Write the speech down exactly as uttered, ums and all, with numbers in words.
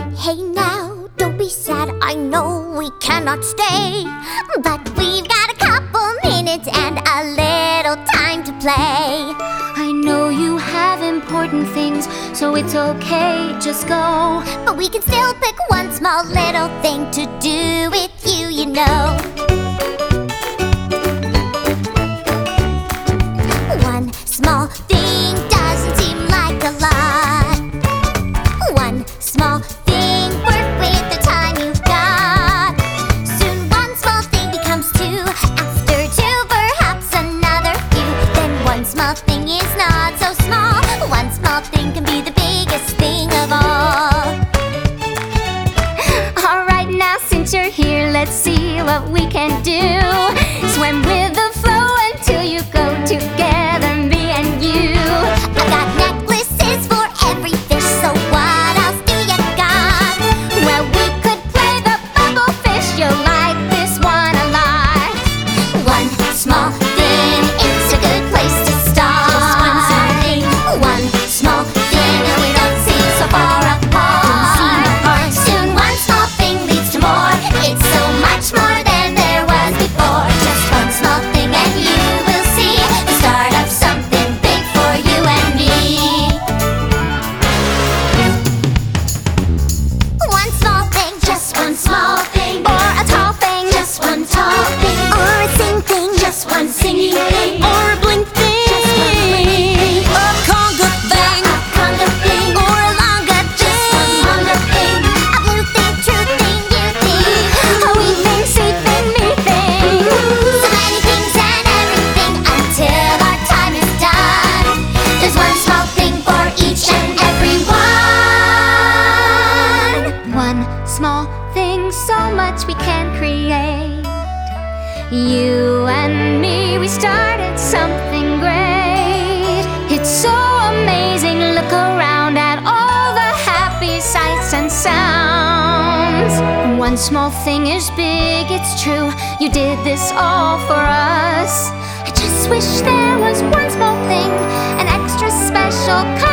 Hey now, don't be sad, I know we cannot stay, but we've got a couple minutes and a little time to play. I know you have important things, so it's okay, just go. But we can still pick one small little thing to do with you, you know. One small thing doesn't seem like a lot. One small thing, work with the time you've got. Soon one small thing becomes two, after two perhaps another few. Then one small thing is not so small. One small thing can be the biggest thing of all. Alright, now since you're here, let's see what we can do. Swim with the flow until you go together, me and you. I've got necklaces for every fish, so what else do you got? Well, we could play the bubble fish, you'll like this one a lot. One small thing, it's a good place to start. Just one small thing, one small thing, and we don't seem so far apart. Soon one small thing leads to more. It's so much more than there was before. Just one small thing and you will see the start of something big for you and me. One small thing, just one small thing, Or a tall thing, just one tall thing, or a sing thing, just one singing thing, or a blink thing, just one blinking thing, a conga thing, a conga thing, or a longa just one thing, longer thing, a blue thing, true thing, you thing, a wee thing, see thing, me thing. so many things and everything until our time is done. There's one small thing for each and every one. One small thing, so much we can create. You and me, we started something great. It's so amazing, look around at all the happy sights and sounds. One small thing is big, it's true, you did this all for us. I just wish there was one small thing, an extra special